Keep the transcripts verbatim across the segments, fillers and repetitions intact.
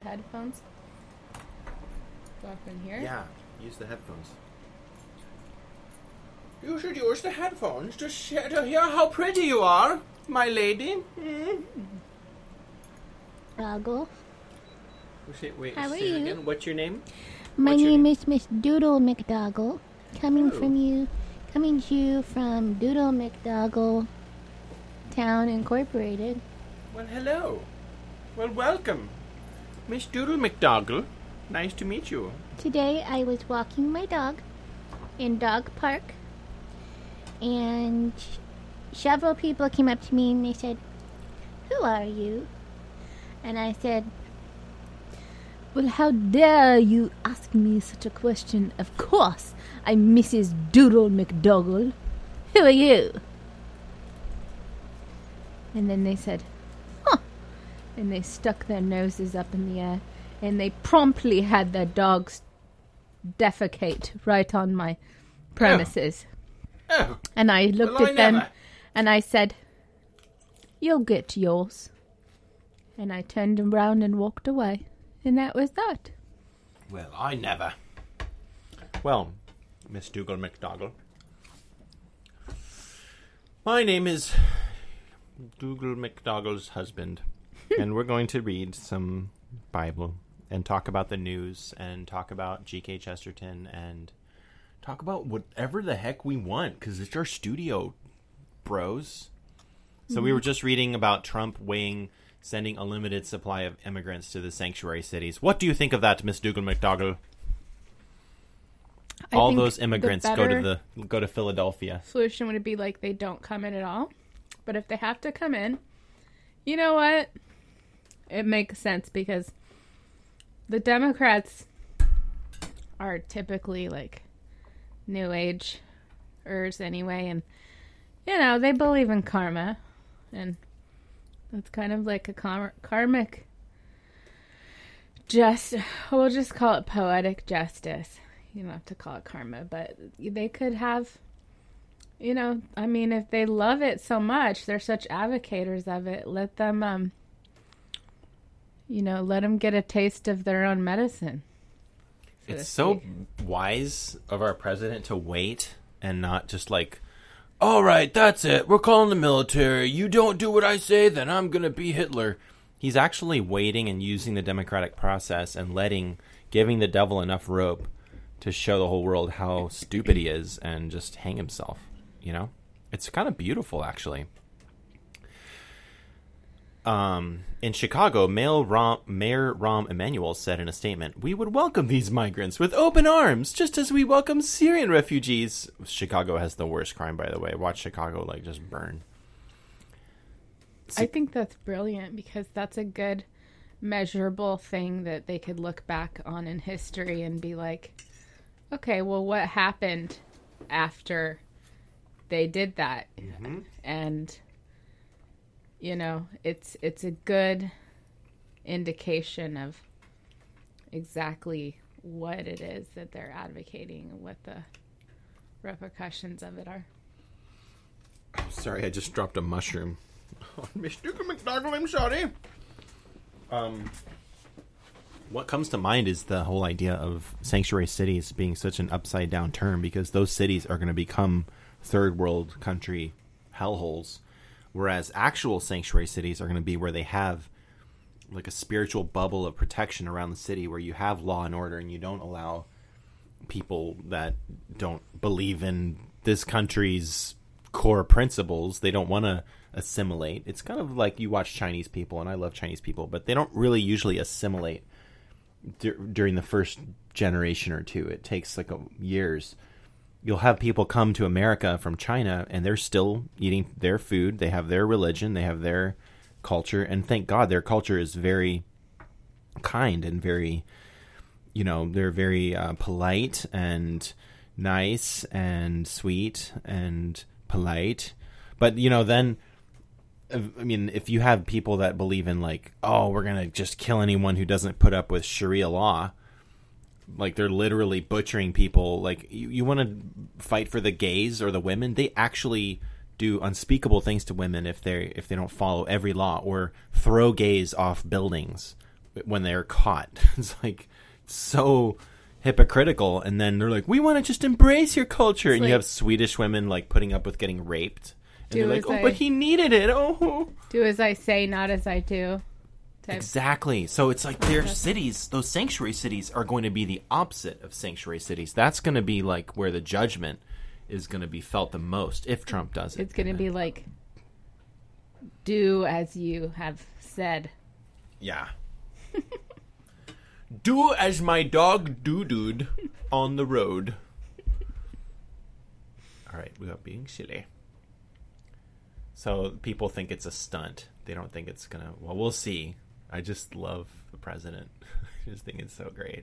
headphones up in here? Yeah, use the headphones. You should use the headphones to, sh- to hear how pretty you are, my lady. Mm. Doggle. Wait, wait How are say it you? again. What's your name? My What's your name name? is Miss Doodle McDoggle. Coming Oh. from you, coming to you from Doodle McDoggle Town Incorporated. Well, hello. Well, welcome. Miss Doodle McDoggle. Nice to meet you. Today I was walking my dog in Dog Park, and several people came up to me and they said, "Who are you?" And I said, "Well, how dare you ask me such a question? Of course, I'm Missus Doodle McDoggle. Who are you?" And then they said, "Huh." And they stuck their noses up in the air, and they promptly had their dogs defecate right on my premises. Oh, And I looked well, I at them never. and I said, "You'll get yours." And I turned around and walked away. And that was that. Well, I never. Well, Miss Dougal McDoggle. My name is Dougal McDoggle's husband, and we're going to read some Bible and talk about the news and talk about G K Chesterton and talk about whatever the heck we want, because it's our studio, bros. So we were just reading about Trump weighing sending a limited supply of immigrants to the sanctuary cities. What do you think of that, Miss Dougal McDoggle? I All think those the immigrants go to better the go to Philadelphia. solution would be like they don't come in at all. But if they have to come in, you know what? It makes sense because the Democrats are typically like new age-ers anyway, and you know, they believe in karma, and it's kind of like a kar- karmic just we'll just call it poetic justice. You don't have to call it karma, but they could have, you know, I mean, if they love it so much, they're such advocates of it, let them, um, you know, let them get a taste of their own medicine. so It's to so speak. wise of our president to wait and not just like, all right, that's it. We're calling the military. You don't do what I say, then I'm going to be Hitler. He's actually waiting and using the democratic process and letting, giving the devil enough rope to show the whole world how stupid he is and just hang himself, you know? It's kind of beautiful, actually. Um, in Chicago, Mayor Rahm, Mayor Rahm Emanuel said in a statement, "We would welcome these migrants with open arms, just as we welcome Syrian refugees." Chicago has the worst crime, by the way. Watch Chicago, like, just burn. I think that's brilliant because that's a good measurable thing that they could look back on in history and be like, okay, well, what happened after they did that? Mm-hmm. And, you know, it's it's a good indication of exactly what it is that they're advocating and what the repercussions of it are. Sorry, I just dropped a mushroom. Miss Doodle McDoggle, I'm sorry. Um, what comes to mind is the whole idea of sanctuary cities being such an upside down term, because those cities are going to become third world country hellholes, whereas actual sanctuary cities are going to be where they have like a spiritual bubble of protection around the city, where you have law and order and you don't allow people that don't believe in this country's core principles. They don't want to assimilate. It's kind of like you watch Chinese people, and I love Chinese people, but they don't really usually assimilate d- during the first generation or two. It takes like a, years. You'll have people come to America from China, and they're still eating their food. They have their religion. They have their culture, and thank God their culture is very kind and very, you know, they're very uh, polite and nice and sweet and polite. But, you know, then I mean, if you have people that believe in like, oh, we're going to just kill anyone who doesn't put up with Sharia law, like they're literally butchering people. Like you, you want to fight for the gays or the women, they actually do unspeakable things to women if they if they don't follow every law, or throw gays off buildings when they're caught. It's like so hypocritical. And then they're like, we want to just embrace your culture. It's and like, you have Swedish women like putting up with getting raped. And do they're like, as oh, I- but he needed it. Oh, Do as I say, not as I do. Type. exactly. So it's like their cities, those sanctuary cities, are going to be the opposite of sanctuary cities. That's going to be like where the judgment is going to be felt the most if Trump does it. It's going to be like, do as you have said. Yeah. Do as my dog doo-dooed on the road. All right, we are being silly. So people think it's a stunt. They don't think it's gonna. Well, we'll see. I just love the president. I just think it's so great.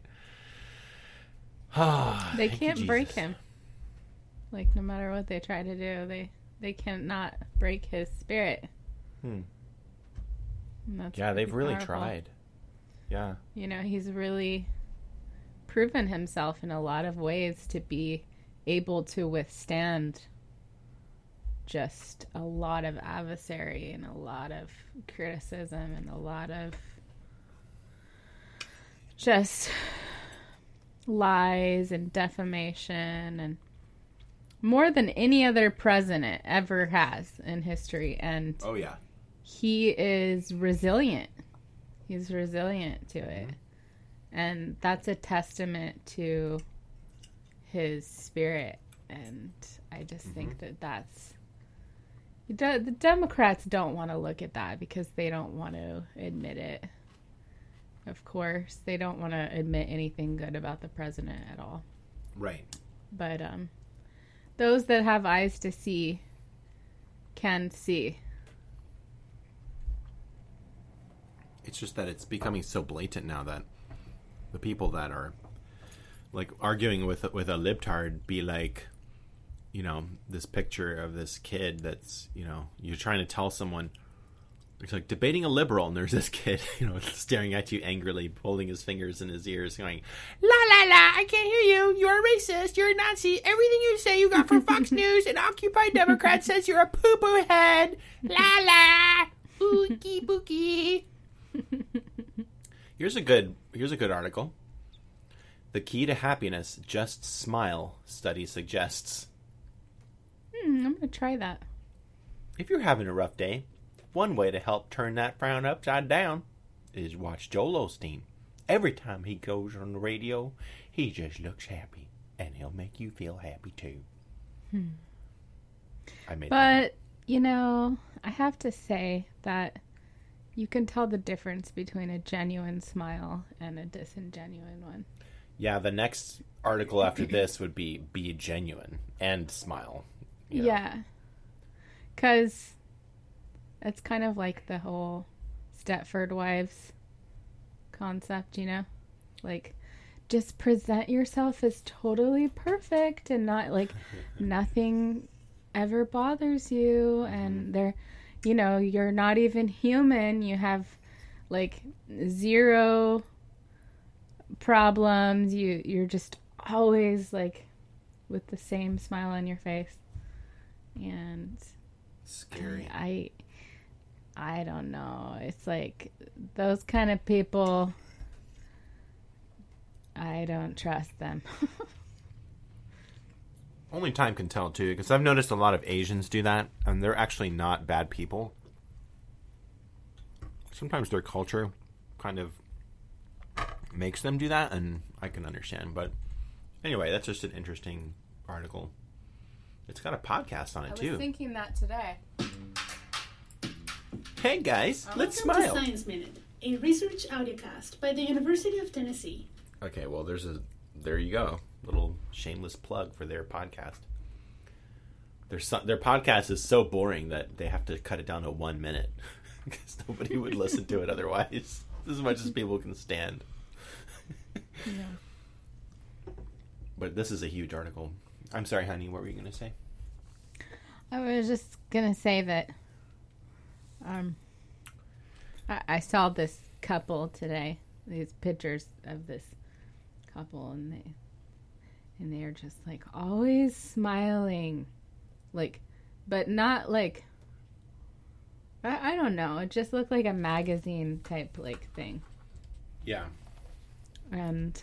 Ah, They thank you, can't break Jesus. him. Like, no matter what they try to do, they they cannot break his spirit. Hmm. And that's Yeah, they've pretty really powerful. tried. Yeah. You know, he's really proven himself in a lot of ways to be able to withstand just a lot of adversary and a lot of criticism and a lot of just lies and defamation, and more than any other president ever has in history. And Oh yeah. he is resilient. He's resilient to it. And that's a testament to his spirit. And I just think that that's... The the Democrats don't want to look at that because they don't want to admit it. Of course, they don't want to admit anything good about the president at all. Right. But um, those that have eyes to see can see. It's just that it's becoming so blatant now that the people that are like arguing with with a libtard be like, you know, this picture of this kid that's, you know, you're trying to tell someone, it's like debating a liberal, and there's this kid, you know, staring at you angrily, holding his fingers in his ears, going, la la la, I can't hear you, you're a racist, you're a Nazi, everything you say you got from Fox News and Occupy Democrat says you're a poo-poo head, la la, ookie bookie. Here's a good here's a good article. The key to happiness, just smile, study suggests. Hmm, I'm going to try that. If you're having a rough day, one way to help turn that frown upside down is watch Joel Osteen. Every time he goes on the radio, he just looks happy, and he'll make you feel happy too. Hmm. I made that. But, you know, I have to say that you can tell the difference between a genuine smile and a disingenuine one. Yeah, the next article after this would be be genuine and smile. you know. Yeah. Because it's kind of like the whole Stepford Wives concept, you know? Like, just present yourself as totally perfect and not, like, nothing ever bothers you. And they're, you know, you're not even human. You have, like, zero problems. You, you're just always, like, with the same smile on your face. And Scary. I, I don't know. It's like those kind of people, I don't trust them. Only time can tell, too, because I've noticed a lot of Asians do that, and they're actually not bad people. Sometimes their culture kind of makes them do that, and I can understand. But anyway, that's just an interesting article. It's got a podcast on it, I was too. thinking that today. Hey, guys, let's Welcome smile. to Science Minute, a research audiocast by the University of Tennessee. Okay, well, there's a... There you go. Little shameless plug for their podcast. Their so, their podcast is so boring that they have to cut it down to one minute because nobody would listen to it otherwise. As much as people can stand. Yeah. But this is a huge article. I'm sorry, honey. What were you going to say? I was just gonna say that um, I, I saw this couple today. These pictures of this couple, and they and they're just like always smiling, like, but not like I, I don't know. It just looked like a magazine type like thing. Yeah. And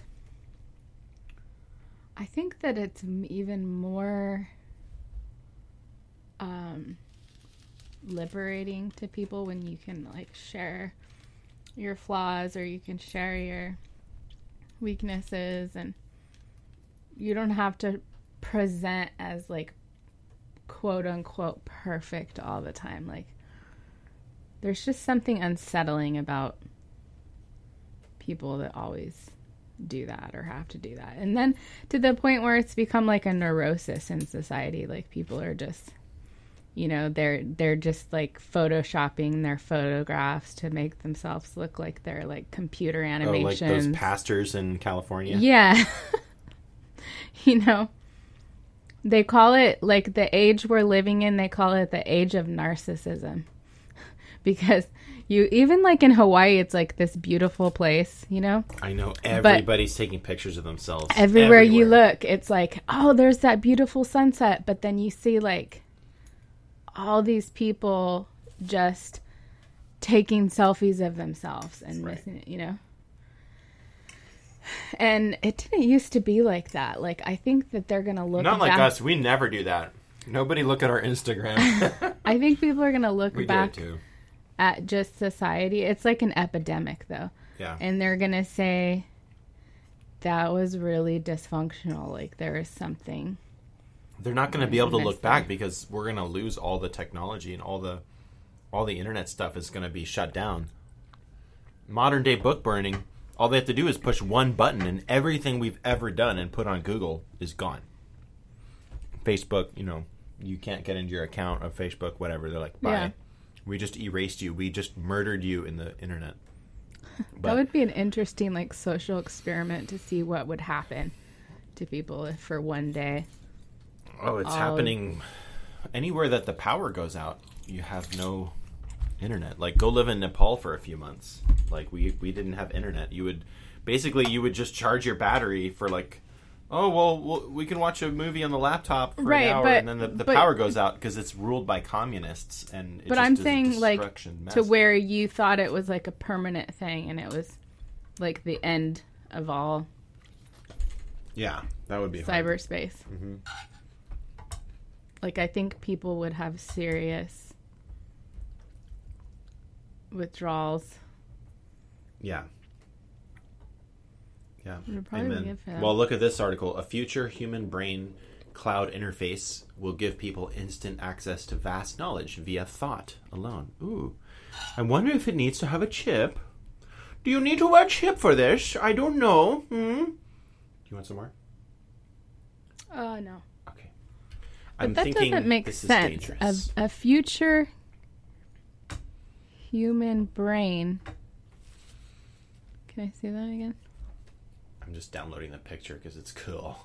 I think that it's m- even more um, liberating to people when you can like share your flaws, or you can share your weaknesses, and you don't have to present as like quote unquote perfect all the time. Like there's just something unsettling about people that always do that or have to do that. And then to the point where it's become like a neurosis in society. Like people are just, you know, they're they're just like photoshopping their photographs to make themselves look like they're like computer animations. Oh, like those pastors in California? Yeah. You know, they call it, like the age we're living in, they call it the age of narcissism. Because you, even like in Hawaii, it's like this beautiful place, you know? I know. Everybody's taking pictures of themselves. Everywhere, everywhere you look, it's like, oh, there's that beautiful sunset. But then you see like all these people just taking selfies of themselves and Right. missing it, you know? And it didn't used to be like that. Like, I think that they're going to look Not like back. us. We never do that. Nobody look at our Instagram. I think people are going to look we back do it too. at just society. It's like an epidemic, though. Yeah. And they're going to say, that was really dysfunctional. Like, there is something. They're not going to be able to look Missed back it. because we're going to lose all the technology, and all the all the internet stuff is going to be shut down. Modern day book burning, all they have to do is push one button, and everything we've ever done and put on Google is gone. Facebook, you know, you can't get into your account of Facebook, whatever. They're like, bye. Yeah. We just erased you. We just murdered you in the internet. That But would be an interesting, like, social experiment to see what would happen to people if for one day. oh, it's all- happening anywhere that the power goes out. You have no internet. Like, go live in Nepal for a few months. Like, we we didn't have internet. You would basically you would just charge your battery for like, oh well, well we can watch a movie on the laptop for Right, an hour, but- and then the, the but- power goes out because it's ruled by communists. And it But just I'm is a saying, like, destruction mess. to where you thought it was, like, a permanent thing, and it was, like, the end of all yeah, that would be hard. cyberspace. Mhm. Like, I think people would have serious withdrawals. Yeah. Yeah. It would probably be Amen. good for them. Well, look at this article. A future human brain cloud interface will give people instant access to vast knowledge via thought alone. Ooh. I wonder if it needs to have a chip. Do you need to wear a chip for this? I don't know. Hmm? Do you want some more? Oh, no. Okay. But I'm that thinking doesn't make this is sense. dangerous. A, a future human brain. Can I see that again? I'm just downloading the picture because it's cool.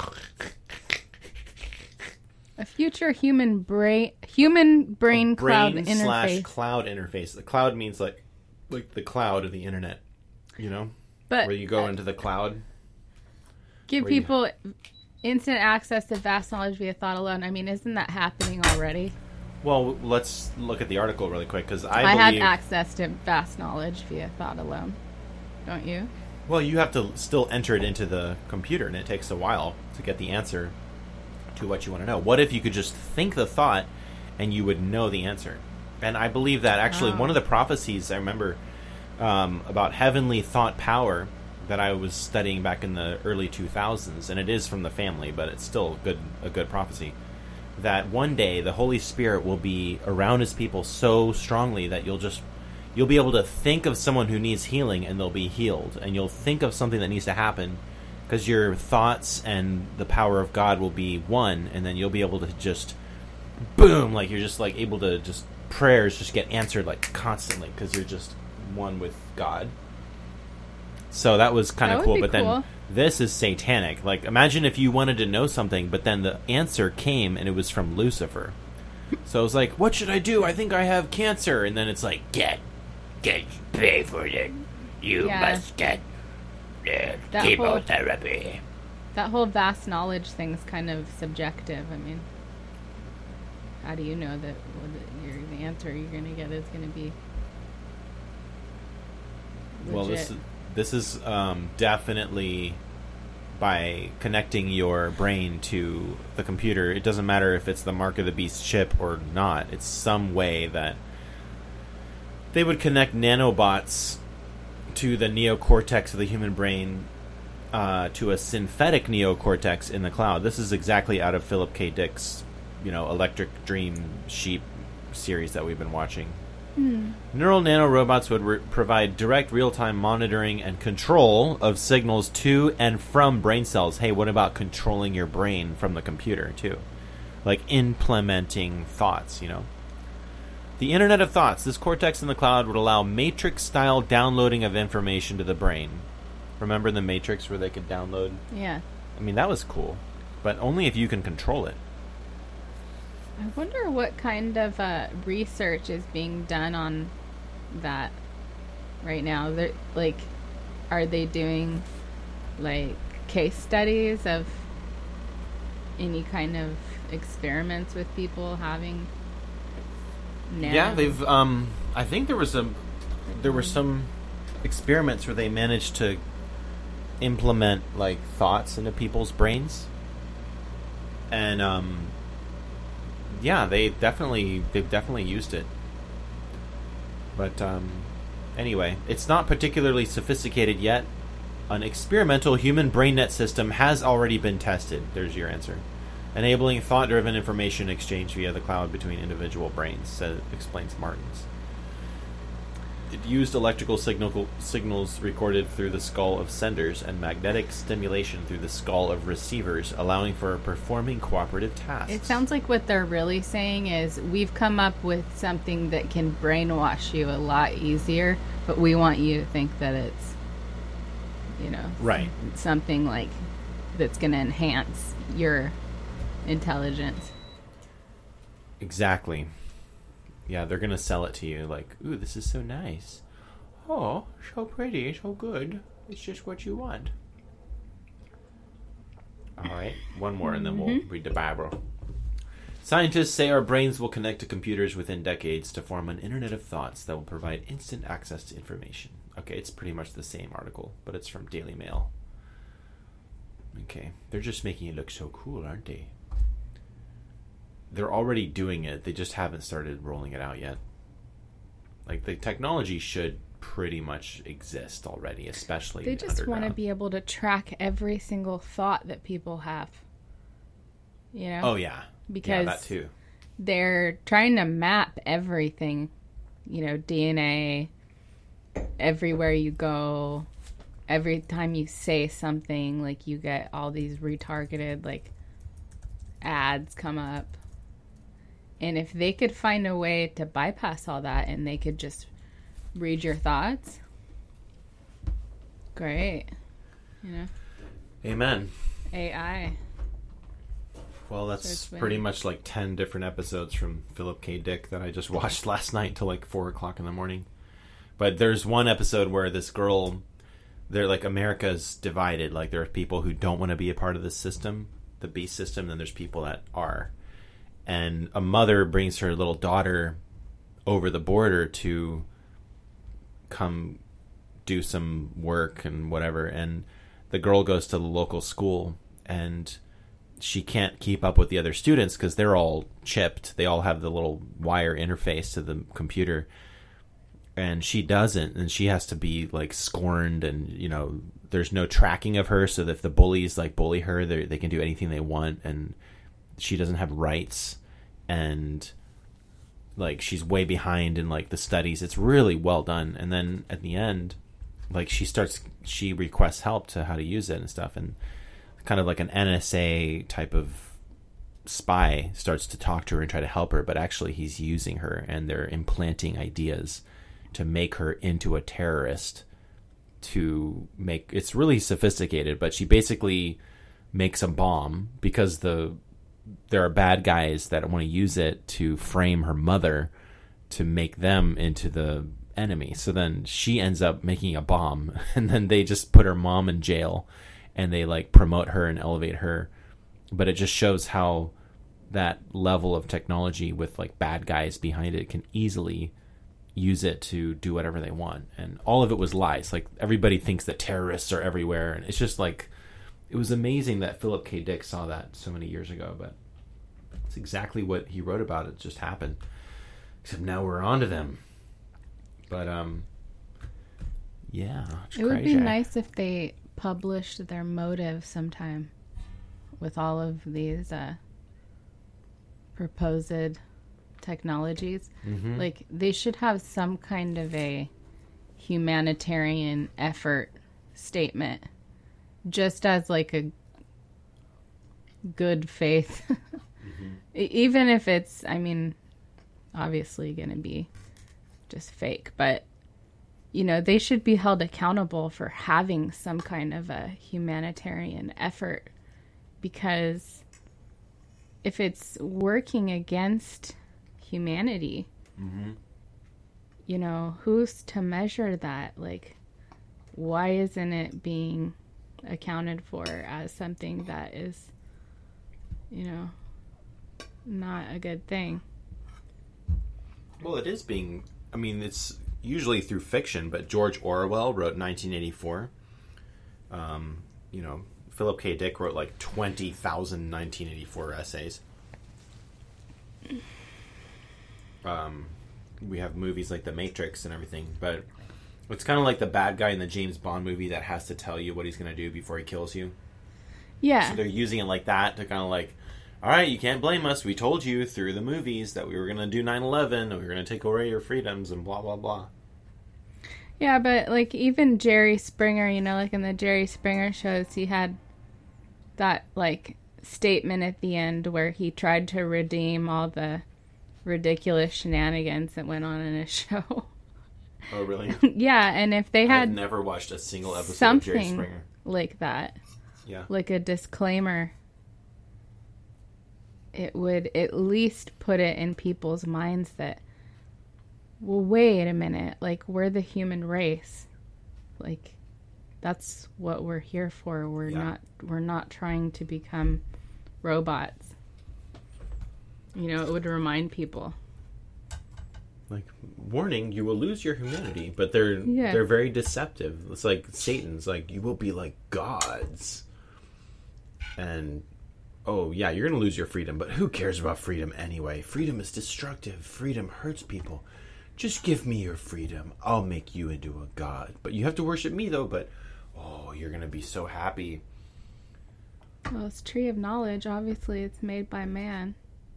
A future human brain, human brain, cloud brain interface. slash cloud interface. The cloud means like like the cloud of the internet, you know, but where you go uh, into the cloud. give where you- people instant access to vast knowledge via thought alone. I mean, isn't that happening already? Well, let's look at the article really quick because I, I, have believe. access to vast knowledge via thought alone. Don't you? Well, you have to still enter it into the computer, and it takes a while to get the answer to what you want to know. What if you could just think the thought, and you would know the answer? And I believe that actually Wow. one of the prophecies I remember um, about heavenly thought power that I was studying back in the early two thousands, and it is from the family, but it's still a good a good prophecy. That one day the Holy Spirit will be around His people so strongly that you'll just you'll be able to think of someone who needs healing and they'll be healed, and you'll think of something that needs to happen because your thoughts and the power of God will be one, and then you'll be able to just boom, like you're just like able to just prayers just get answered like constantly because you're just one with God. So that was kind That of would cool, be but cool. then this is satanic. Like, imagine if you wanted to know something, but then the answer came and it was from Lucifer. So I was like, what should I do? I think I have cancer. And then it's like, get, get, pay for it. You Yeah. must get uh, That whole- chemotherapy. That whole vast knowledge thing's kind of subjective. I mean, how do you know that what the, your, the answer you're going to get is going to be legit? Well, this is, This is um, definitely by connecting your brain to the computer. It doesn't matter if it's the Mark of the Beast chip or not. It's some way that they would connect nanobots to the neocortex of the human brain, uh, to a synthetic neocortex in the cloud. This is exactly out of Philip K. Dick's, you know, Electric Dream Sheep series that we've been watching. Hmm. Neural nanorobots would re- provide direct real-time monitoring and control of signals to and from brain cells. Hey, what about controlling your brain from the computer, too? Like implementing thoughts, you know? The Internet of Thoughts. This cortex in the cloud would allow Matrix-style downloading of information to the brain. Remember the Matrix where they could download? Yeah. I mean, that was cool. But only if you can control it. I wonder what kind of uh, research is being done on that right now. They're, like, are they doing, like, case studies of any kind of experiments with people having... Nano? Yeah, they've. Um, I think there was a, there were some experiments where they managed to implement like thoughts into people's brains, and um, yeah, they definitely they've definitely used it. But um, anyway, it's not particularly sophisticated yet. An experimental human brain net system has already been tested. There's your answer. Enabling thought-driven information exchange via the cloud between individual brains, says, explains Martins. It used electrical signal, signals recorded through the skull of senders and magnetic stimulation through the skull of receivers, allowing for performing cooperative tasks. It sounds like what they're really saying is we've come up with something that can brainwash you a lot easier, but we want you to think that it's, you know, right. something like that's going to enhance your intelligence. Exactly. Yeah, they're gonna sell it to you like, ooh, this is so nice. Oh, so pretty, so good. It's just what you want. Alright, one more and then we'll mm-hmm. read the Bible. Scientists say our brains will connect to computers within decades to form an internet of thoughts that will provide instant access to information. Okay, it's pretty much the same article, but it's from Daily Mail. Okay, they're just making it look so cool, aren't they? They're already doing it. They just haven't started rolling it out yet. Like, the technology should pretty much exist already, especially They just want to be able to track every single thought that people have. You know? Oh, yeah. Because yeah, that too. They're trying to map everything. You know, D N A, everywhere you go, every time you say something, like, you get all these retargeted, like, ads come up. And if they could find a way to bypass all that and they could just read your thoughts, great. You know? Amen. A I. Well, that's pretty much like ten different episodes from Philip K. Dick that I just watched last night till like four o'clock in the morning. But there's one episode where this girl, they're like, America's divided. Like, there are people who don't want to be a part of this system, the beast system, and then there's people that are. And a mother brings her little daughter over the border to come do some work and whatever. And the girl goes to the local school, and she can't keep up with the other students because they're all chipped. They all have the little wire interface to the computer. And she doesn't, and she has to be, like, scorned, and, you know, there's no tracking of her, so that if the bullies, like, bully her, they can do anything they want, and she doesn't have rights, and like she's way behind in like the studies. It's really well done. And then at the end, like she starts, she requests help to how to use it and stuff, and kind of like an N S A type of spy starts to talk to her and try to help her, but actually he's using her, and they're implanting ideas to make her into a terrorist. To make it's really sophisticated, but she basically makes a bomb because the there are bad guys that want to use it to frame her mother to make them into the enemy. So then she ends up making a bomb, and then they just put her mom in jail, and they like promote her and elevate her. But it just shows how that level of technology with like bad guys behind it can easily use it to do whatever they want. And all of it was lies. Like, everybody thinks that terrorists are everywhere, and it's just like, it was amazing that Philip K. Dick saw that so many years ago, but it's exactly what he wrote about. It just happened. Except now we're on to them. But, um, yeah. It would be nice if they published their motive sometime with all of these uh, proposed technologies. Mm-hmm. Like, they should have some kind of a humanitarian effort statement, just as like a good faith. Mm-hmm. Even if it's, I mean, obviously going to be just fake, but you know, they should be held accountable for having some kind of a humanitarian effort, because if it's working against humanity, mm-hmm. you know, who's to measure that? Like, why isn't it being accounted for as something that is, you know, not a good thing? Well, it is being, I mean, it's usually through fiction, but George Orwell wrote nineteen eighty-four. Um, you know, Philip K. Dick wrote like twenty thousand nineteen eighty-four essays. Um, we have movies like The Matrix and everything, but it's kind of like the bad guy in the James Bond movie that has to tell you what he's going to do before he kills you. Yeah. So they're using it like that to kind of like, all right, you can't blame us. We told you through the movies that we were going to do nine eleven and we were going to take away your freedoms and blah, blah, blah. Yeah, but like even Jerry Springer, you know, like in the Jerry Springer shows, he had that like statement at the end where he tried to redeem all the ridiculous shenanigans that went on in his show. Oh, really? Yeah, and if they had I've never watched a single episode something of Jerry Springer. Like that, yeah, like a disclaimer, it would at least put it in people's minds that, well, wait a minute, like, we're the human race. Like, that's what we're here for. We're yeah. not we're not trying to become robots. You know, it would remind people. Like, warning, you will lose your humanity, but they're yeah. they're very deceptive. It's like Satan's like, you will be like gods. And oh, yeah, you're going to lose your freedom, but who cares about freedom anyway? Freedom is destructive. Freedom hurts people. Just give me your freedom. I'll make you into a god. But you have to worship me, though, but oh, you're going to be so happy. Well, it's Tree of Knowledge. Obviously, it's made by man.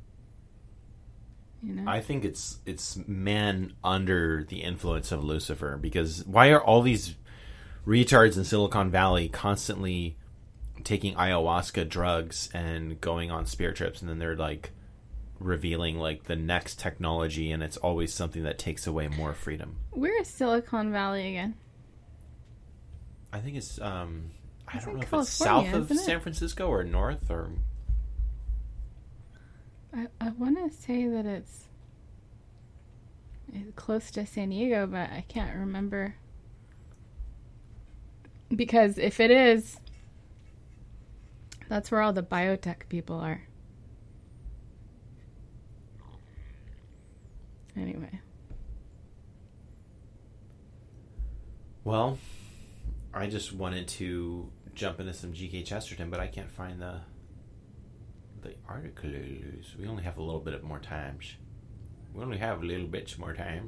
You know? I think it's it's man under the influence of Lucifer, because why are all these retards in Silicon Valley constantly taking ayahuasca drugs and going on spirit trips, and then they're like revealing like the next technology, and it's always something that takes away more freedom? Where is Silicon Valley again? I think it's um I It's don't in know if California, it's south of isn't it? San Francisco or north, or I, I want to say that it's close to San Diego, but I can't remember. Because if it is, that's where all the biotech people are. Anyway. well, I just wanted to jump into some G K Chesterton, but I can't find the the articles. We only have a little bit of more times. We only have a little bit more times.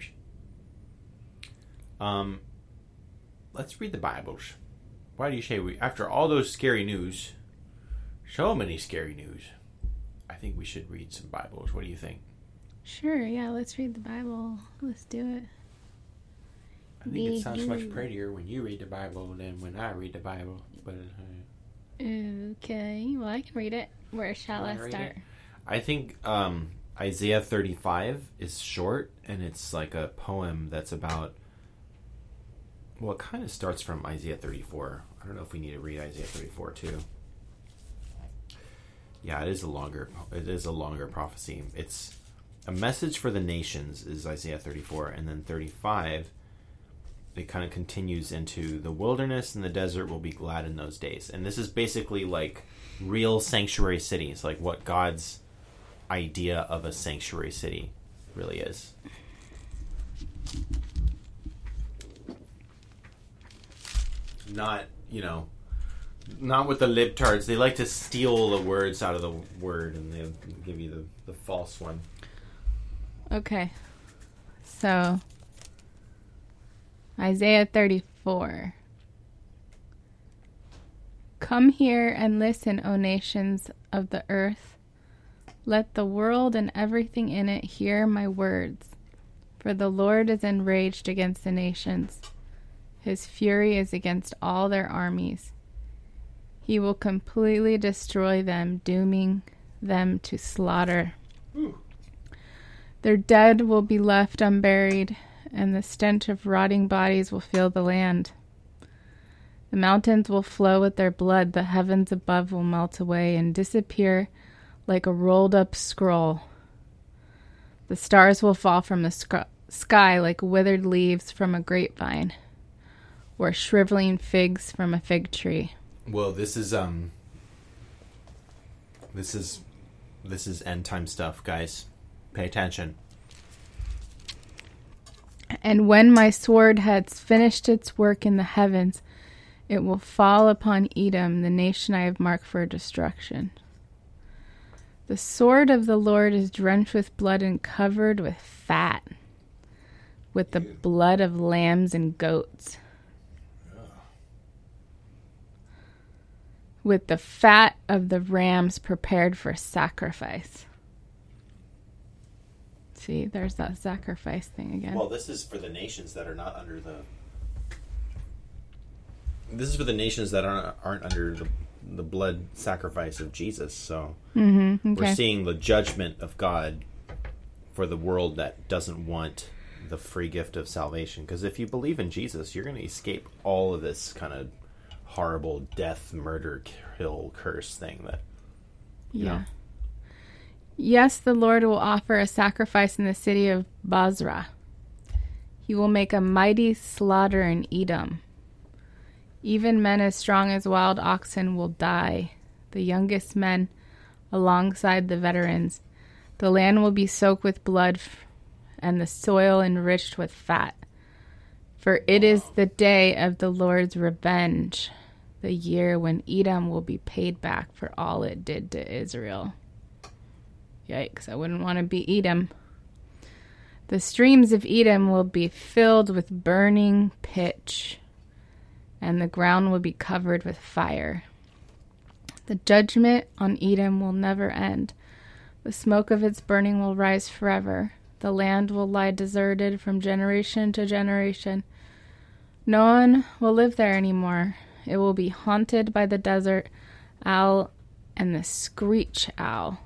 Um, let's read the Bibles. Why do you say we? After all those scary news, so many scary news, I think we should read some Bibles. What do you think? Sure, yeah, let's read the Bible. Let's do it. I think it sounds much prettier when you read the Bible than when I read the Bible. But uh, okay, well, I can read it. Where shall I read start? it? I think um, Isaiah thirty-five is short, and it's like a poem that's about. Well, it kind of starts from Isaiah thirty-four. I don't know if we need to read Isaiah thirty-four too. Yeah, it is a longer. It is a longer prophecy. It's a message for the nations is Isaiah thirty-four, and then thirty-five. It kind of continues into the wilderness and the desert will be glad in those days. And this is basically like real sanctuary cities, like what God's idea of a sanctuary city really is. Not, you know, not with the libtards. They like to steal the words out of the word and they give you the, the false one. Okay. So, Isaiah thirty-four. Come here and listen, O nations of the earth. Let the world and everything in it hear my words. For the Lord is enraged against the nations. His fury is against all their armies. He will completely destroy them, dooming them to slaughter. Ooh. Their dead will be left unburied, and the stench of rotting bodies will fill the land. The mountains will flow with their blood, the heavens above will melt away and disappear like a rolled-up scroll. The stars will fall from the sc- sky like withered leaves from a grapevine, or shriveling figs from a fig tree. Well, this is um, this is this is end time stuff, guys. Pay attention. And when my sword has finished its work in the heavens, it will fall upon Edom, the nation I have marked for destruction. The sword of the Lord is drenched with blood and covered with fat, with the blood of lambs and goats. With the fat of the rams prepared for sacrifice. See, there's that sacrifice thing again. Well, this is for the nations that are not under the... This is for the nations that aren't, aren't under the, the blood sacrifice of Jesus. So mm-hmm, okay. We're seeing the judgment of God for the world that doesn't want the free gift of salvation. Because if you believe in Jesus, you're going to escape all of this kind of horrible death, murder, kill, curse thing that, you yeah. know. Yes, the Lord will offer a sacrifice in the city of Basra. He will make a mighty slaughter in Edom. Even men as strong as wild oxen will die, the youngest men alongside the veterans. The land will be soaked with blood and the soil enriched with fat. For it is the day of the Lord's revenge, the year when Edom will be paid back for all it did to Israel. Yikes, I wouldn't want to be Edom. The streams of Edom will be filled with burning pitch, and the ground will be covered with fire. The judgment on Edom will never end. The smoke of its burning will rise forever. The land will lie deserted from generation to generation. No one will live there anymore. It will be haunted by the desert owl and the screech owl.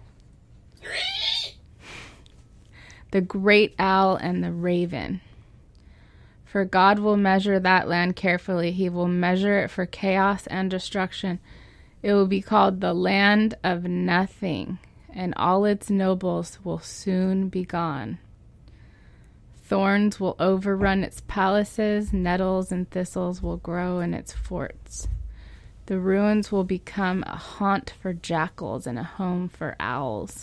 The great owl and the raven. For God will measure that land carefully. He will measure it for chaos and destruction. It will be called the land of nothing, and all its nobles will soon be gone. Thorns will overrun its palaces, nettles and thistles will grow in its forts. The ruins will become a haunt for jackals and a home for owls.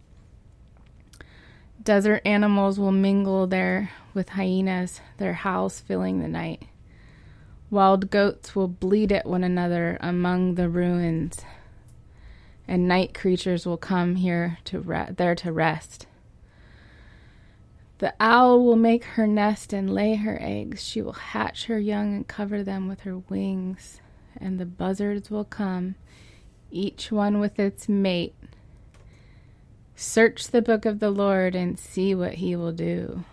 Desert animals will mingle there with hyenas, their howls filling the night. Wild goats will bleat at one another among the ruins, and night creatures will come here to re- there to rest. The owl will make her nest and lay her eggs. She will hatch her young and cover them with her wings, and the buzzards will come, each one with its mate. Search the book of the Lord and see what he will do.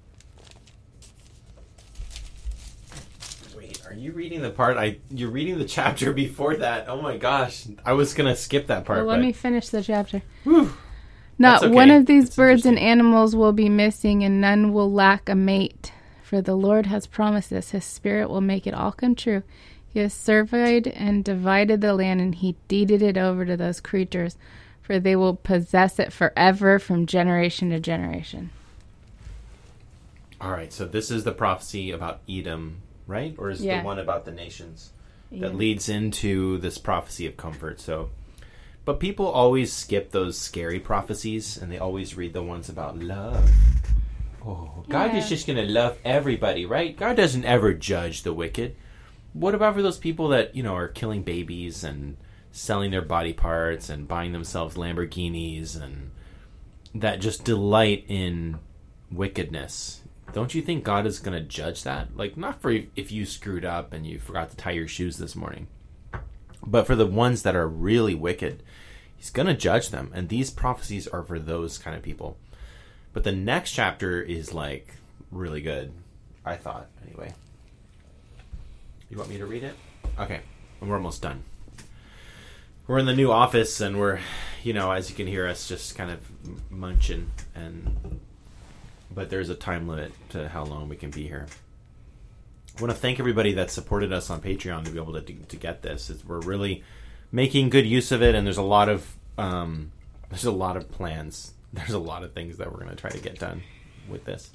Wait, are you reading the part? I You're reading the chapter before that. Oh my gosh. I was going to skip that part. Well, let but... me finish the chapter. Whew. Not okay. one of these That's birds and animals will be missing, and none will lack a mate. For the Lord has promised this. His Spirit will make it all come true. He has surveyed and divided the land, and he deeded it over to those creatures, for they will possess it forever from generation to generation. All right, so this is the prophecy about Edom, right? Or is it Yeah. the one about the nations Yeah. that leads into this prophecy of comfort? So, but people always skip those scary prophecies, and they always read the ones about love Oh, God Yeah. is just going to love everybody, right? God doesn't ever judge the wicked. What about for those people that, you know, are killing babies and selling their body parts and buying themselves Lamborghinis and that just delight in wickedness? Don't you think God is going to judge that? Like, not for if you screwed up and you forgot to tie your shoes this morning, but for the ones that are really wicked, he's going to judge them. And these prophecies are for those kind of people. But the next chapter is, like, really good, I thought, anyway. You want me to read it? Okay, we're almost done. We're in the new office, and we're, you know, as you can hear us just kind of munching, and but there's a time limit to how long we can be here. I want to thank everybody that supported us on Patreon to be able to, to, to get this. It's, we're really making good use of it, and there's a lot of um, there's a lot of plans. There's a lot of things that we're going to try to get done with this.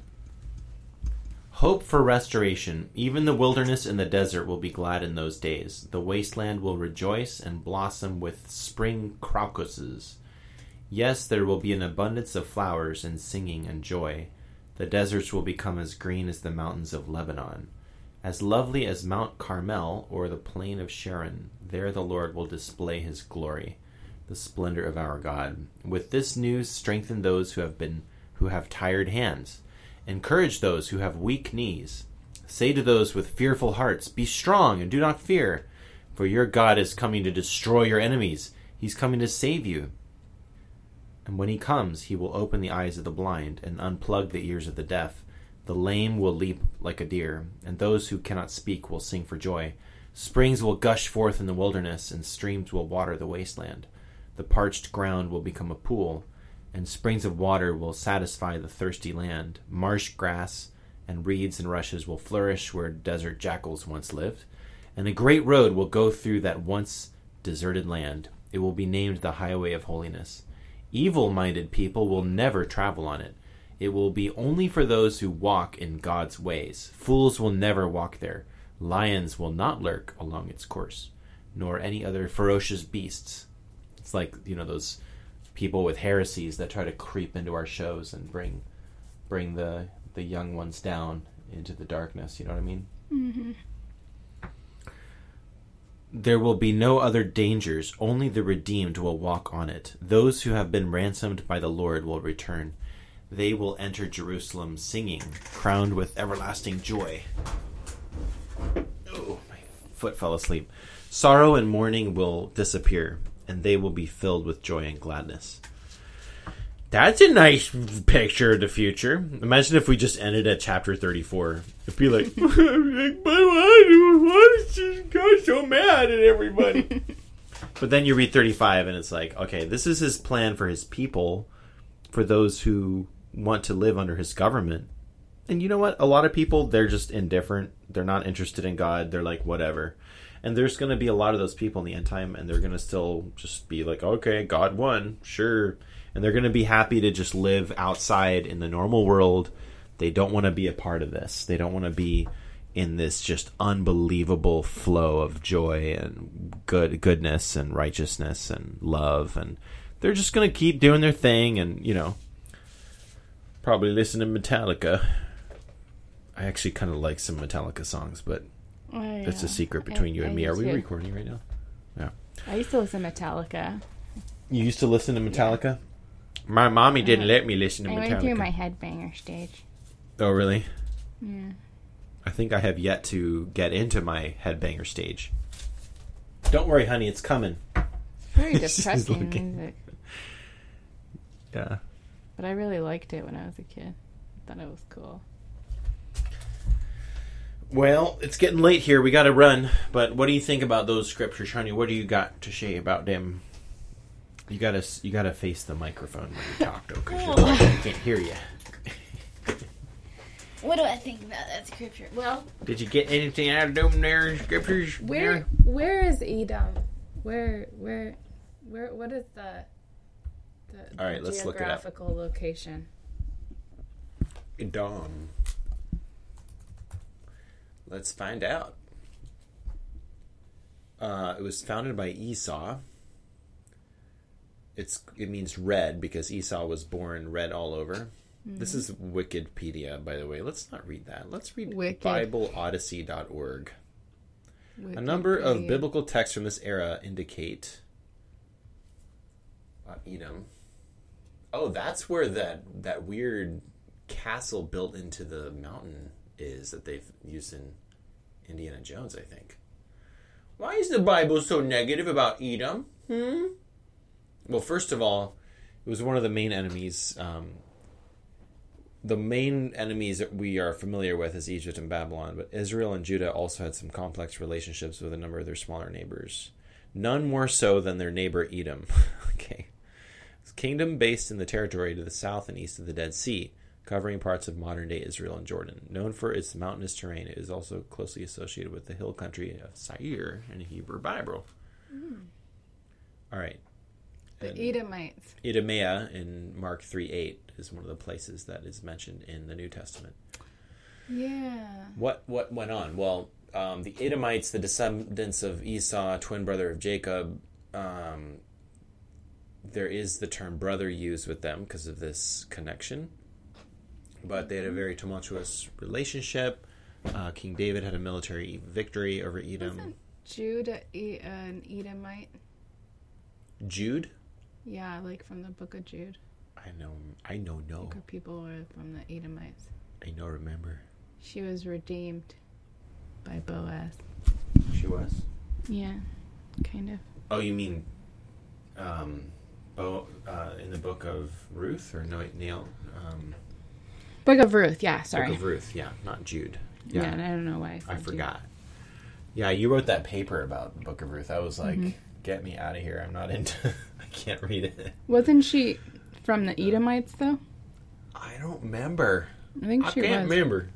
Hope for restoration. Even the wilderness and the desert will be glad in those days. The wasteland will rejoice and blossom with spring crocuses. Yes, there will be an abundance of flowers and singing and joy. The deserts will become as green as the mountains of Lebanon. As lovely as Mount Carmel or the plain of Sharon, there the Lord will display his glory, the splendor of our God. With this news, strengthen those who have been who have tired hands. Encourage those who have weak knees. Say to those with fearful hearts, be strong and do not fear, for your God is coming to destroy your enemies. He's coming to save you. And when he comes, he will open the eyes of the blind and unplug the ears of the deaf. The lame will leap like a deer, and those who cannot speak will sing for joy. Springs will gush forth in the wilderness, and streams will water the wasteland. The parched ground will become a pool, and springs of water will satisfy the thirsty land. Marsh grass and reeds and rushes will flourish where desert jackals once lived, and a great road will go through that once deserted land. It will be named the Highway of Holiness. Evil-minded people will never travel on it. It will be only for those who walk in God's ways. Fools will never walk there. Lions will not lurk along its course, nor any other ferocious beasts. It's like, you know, those people with heresies that try to creep into our shows and bring bring the the young ones down into the darkness. You know what I mean? Mm-hmm. There will be no other dangers. Only the redeemed will walk on it. Those who have been ransomed by the Lord will return. They will enter Jerusalem singing, crowned with everlasting joy. Oh, my foot fell asleep. Sorrow and mourning will disappear, and they will be filled with joy and gladness. That's a nice picture of the future. Imagine if we just ended at chapter thirty-four. It'd be like, but why, why is this guy so mad at everybody? But then you read thirty-five, and it's like, okay, this is his plan for his people, for those who want to live under his government. And you know what? A lot of people, they're just indifferent. They're not interested in God. They're like, whatever. And there's going to be a lot of those people in the end time, and they're going to still just be like, okay, God won, sure. And they're going to be happy to just live outside in the normal world. They don't want to be a part of this. They don't want to be in this just unbelievable flow of joy and good goodness and righteousness and love. And they're just going to keep doing their thing and, you know, probably listen to Metallica. I actually kind of like some Metallica songs, but Oh, yeah. it's a secret between I, you and I me. Are used we to. recording right now? Yeah. I used to listen to Metallica. You used to listen to Metallica? My mommy didn't let me listen to I Metallica. went through my headbanger stage. Oh, really? Yeah. I think I have yet to get into my headbanger stage. Don't worry, honey, it's coming. Very She's depressing looking. music. Yeah. But I really liked it when I was a kid. I thought it was cool. Well, it's getting late here. We got to run. But what do you think about those scriptures, honey? What do you got to say about them? You gotta, you gotta face the microphone when you talk, though, because I can't hear you. What do I think about that scripture? Well, Did you get anything out of them there scriptures? Where where is Edom? Where where where what is the the, All right, the let's look it up. geographical location? Edom. Let's find out. Uh, it was founded by Esau. It's it means red because Esau was born red all over. This is Wikipedia, by the way. Let's not read that. Let's read Wicked. Bible Odyssey dot org. Wicked A number of idiot. biblical texts from this era indicate uh, Edom. Oh, that's where that that weird castle built into the mountain is that they've used in Indiana Jones, I think. Why is the Bible so negative about Edom? Hmm? Well, first of all, it was one of the main enemies. Um, the main enemies that we are familiar with is Egypt and Babylon, but Israel and Judah also had some complex relationships with a number of their smaller neighbors. None more so than their neighbor Edom. Okay. It's a kingdom based in the territory to the south and east of the Dead Sea, covering parts of modern-day Israel and Jordan. Known for its mountainous terrain, it is also closely associated with the hill country of Seir in the Hebrew Bible. Mm. All right. The And Edomites. Idumea in Mark three eight is one of the places that is mentioned in the New Testament. Yeah. What what went on? Well, um, the Edomites, the descendants of Esau, twin brother of Jacob, um, there is the term brother used with them because of this connection. But they had a very tumultuous relationship. Uh, King David had a military victory over Edom. Wasn't Jude a, E- an Edomite? Jude? Yeah, like from the book of Jude. I know, I know, no. Her people were from the Edomites. I know, remember. She was redeemed by Boaz. She was? Yeah, kind of. Oh, you mean um, Bo, uh, in the book of Ruth? Or no, Neil? Um, Book of Ruth, yeah, sorry. Book of Ruth, yeah, not Jude. Yeah, and I don't know why I said I Jude. forgot. Yeah, you wrote that paper about the Book of Ruth. I was like, Mm-hmm. get me out of here. I'm not into I can't read it. Wasn't she from the Edomites, though? I don't remember. I think I she can't was. remember.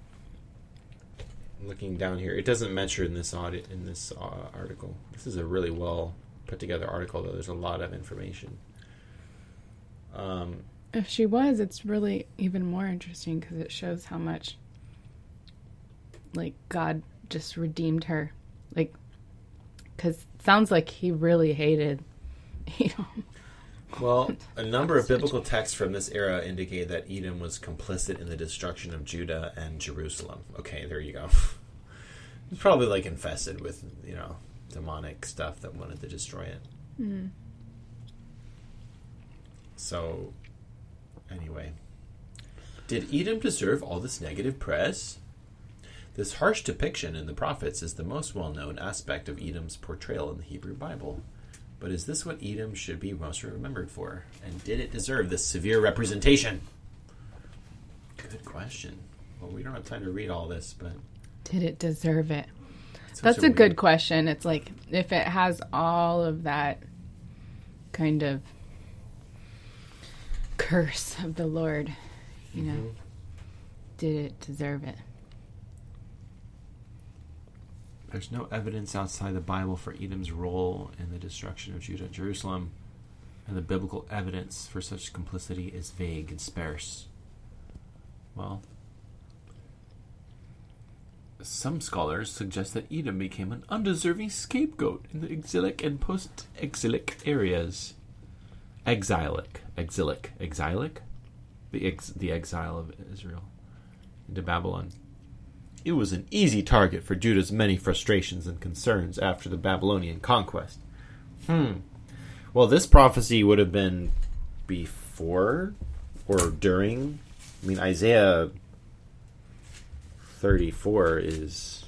I'm looking down here. It doesn't mention in this audit in this uh, article. This is a really well put together article, though. There's a lot of information. Um, If she was, it's really even more interesting because it shows how much, like, God just redeemed her. Like, because it sounds like he really hated, you know. Well, a number of biblical texts from this era indicate that Edom was complicit in the destruction of Judah and Jerusalem. Okay, there you go. It's probably like infested with, you know, demonic stuff that wanted to destroy it. Mm. So, anyway. Did Edom deserve all this negative press? This harsh depiction in the prophets is the most well-known aspect of Edom's portrayal in the Hebrew Bible. But is this what Edom should be most remembered for? And did it deserve this severe representation? Good question. Well, we don't have time to read all this, but... Did it deserve it? it's That's such a weird- good question. It's like, if it has all of that kind of curse of the Lord, you know, Mhm. did it deserve it? There's no evidence outside the Bible for Edom's role in the destruction of Judah and Jerusalem, and the biblical evidence for such complicity is vague and sparse. Well, some scholars suggest that Edom became an undeserving scapegoat in the exilic and post-exilic areas. Exilic, exilic, exilic? The, ex- the exile of Israel into Babylon. It was an easy target for Judah's many frustrations and concerns after the Babylonian conquest. Hmm. Well, this prophecy would have been before or during. I mean, Isaiah thirty-four is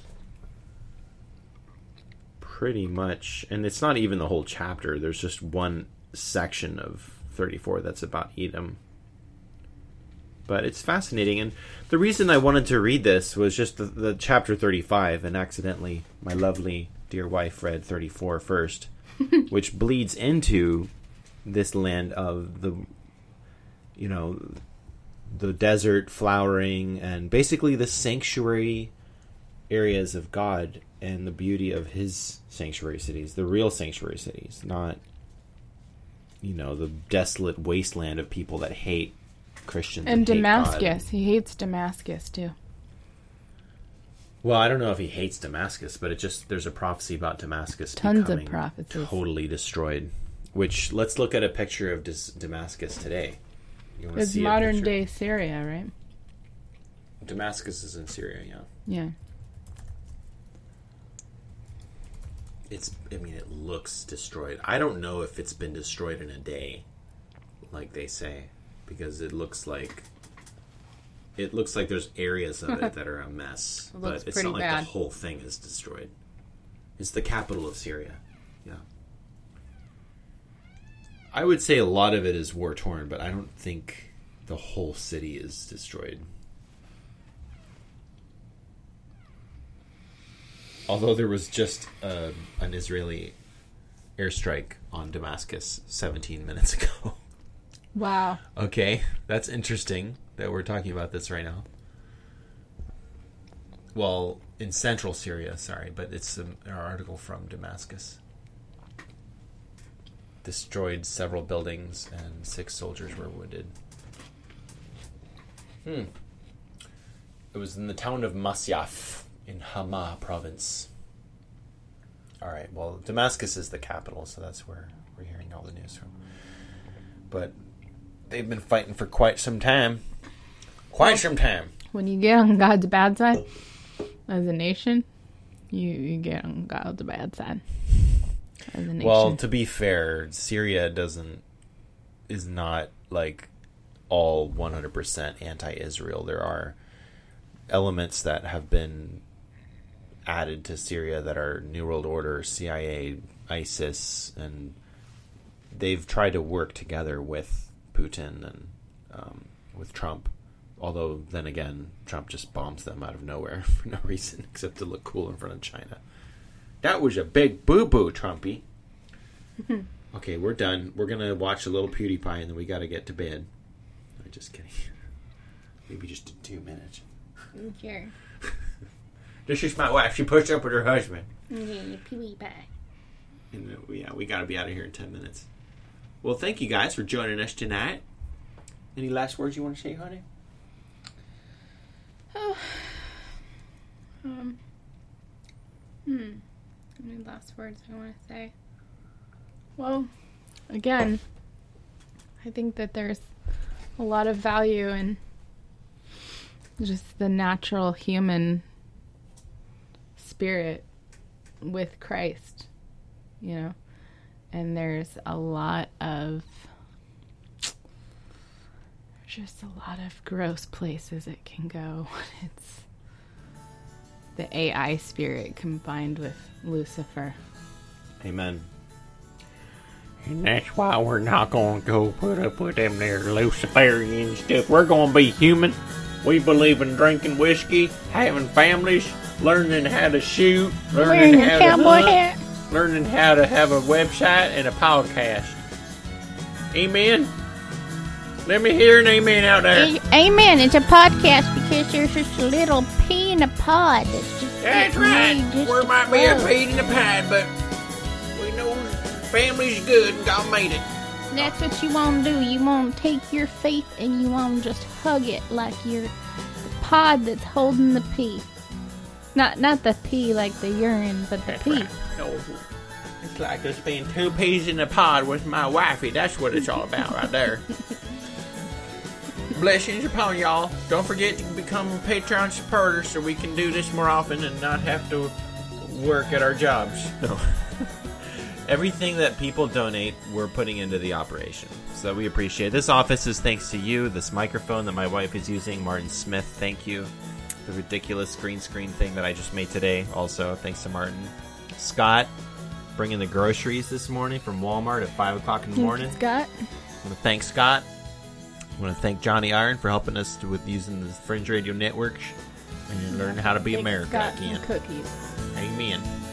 pretty much, and it's not even the whole chapter. There's just one section of thirty-four that's about Edom. But it's fascinating, and the reason I wanted to read this was just the, the chapter thirty-five, and accidentally my lovely dear wife read thirty-four first, which bleeds into this land of the, you know, the desert flowering, and basically the sanctuary areas of God and the beauty of His sanctuary cities, the real sanctuary cities, not, you know, the desolate wasteland of people that hate Christians And hate Damascus. God. He hates Damascus, too. Well, I don't know if he hates Damascus, but it just there's a prophecy about Damascus Tons of becoming prophecies. totally destroyed. Which, let's look at a picture of Dis- Damascus today. You want to It's see a modern picture? day Syria, right? Damascus is in Syria, yeah. Yeah. It's, I mean, it looks destroyed. I don't know if it's been destroyed in a day, like they say, because it looks like it looks like there's areas of it that are a mess, It but looks it's pretty not like bad. the whole thing is destroyed. It's the capital of Syria, yeah. I would say a lot of it is war torn, but I don't think the whole city is destroyed. Although there was just uh, an Israeli airstrike on Damascus seventeen minutes ago. Wow. Okay, that's interesting that we're talking about this right now. Well, in central Syria, sorry, but it's um, an article from Damascus. Destroyed several buildings and six soldiers were wounded. Hmm. It was in the town of Masyaf in Hama province. All right, well, Damascus is the capital, so that's where we're hearing all the news from. But they've been fighting for quite some time. Quite some time. When you get on God's bad side, as a nation, you, you get on God's bad side. As a nation. Well, to be fair, Syria doesn't is not like all one hundred percent anti-Israel. There are elements that have been added to Syria that are New World Order, C I A, ISIS, and they've tried to work together with Putin and um, with Trump. Although, then again, Trump just bombs them out of nowhere for no reason except to look cool in front of China. That was a big boo-boo, Trumpy. Okay, we're done. We're going to watch a little PewDiePie and then we got to get to bed. I'm just kidding. Maybe just in two minutes. Sure. This is my wife. She pushed up with her husband. Yeah, PewDiePie. And uh, yeah, we got to be out of here in ten minutes. Well, thank you guys for joining us tonight. Any last words you want to say, honey? Oh. Um. Hmm. Any last words I want to say? Well, again, I think that there's a lot of value in just the natural human spirit with Christ, you know, and there's a lot of just a lot of gross places it can go. It's the A I spirit combined with Lucifer. Amen. And that's why we're not going to go put up with them there Luciferian stuff. We're going to be human. We believe in drinking whiskey, having families, learning how to shoot, learning Wearing how a to cowboy hunt, hat. learning how to have a website and a podcast. Amen? Let me hear an amen out there. A- Amen. It's a podcast because there's just a little pea in a pod that's just That's getting right. ready just There to might be a flow. peed in the pie, but we know family's good and God made it. That's what you want to do. You want to take your faith and you want to just hug it like you're the pod that's holding the pea. Not not the pea like the urine, but the That's pea. right. No, it's like us being two peas in a pod with my wifey. That's what it's all about right there. Blessings upon y'all. Don't forget to become a Patreon supporter so we can do this more often and not have to work at our jobs. No. Everything that people donate, we're putting into the operation. So we appreciate it. This office is thanks to you. This microphone that my wife is using, Martin Smith, thank you. The ridiculous green screen thing that I just made today, also thanks to Martin. Scott, bringing the groceries this morning from Walmart at five o'clock in the morning. Scott. I want to thank Scott. I want to thank Johnny Iron for helping us to, with using the Fringe Radio Network and learning how to be Thank America Scott again. and cookies. Amen.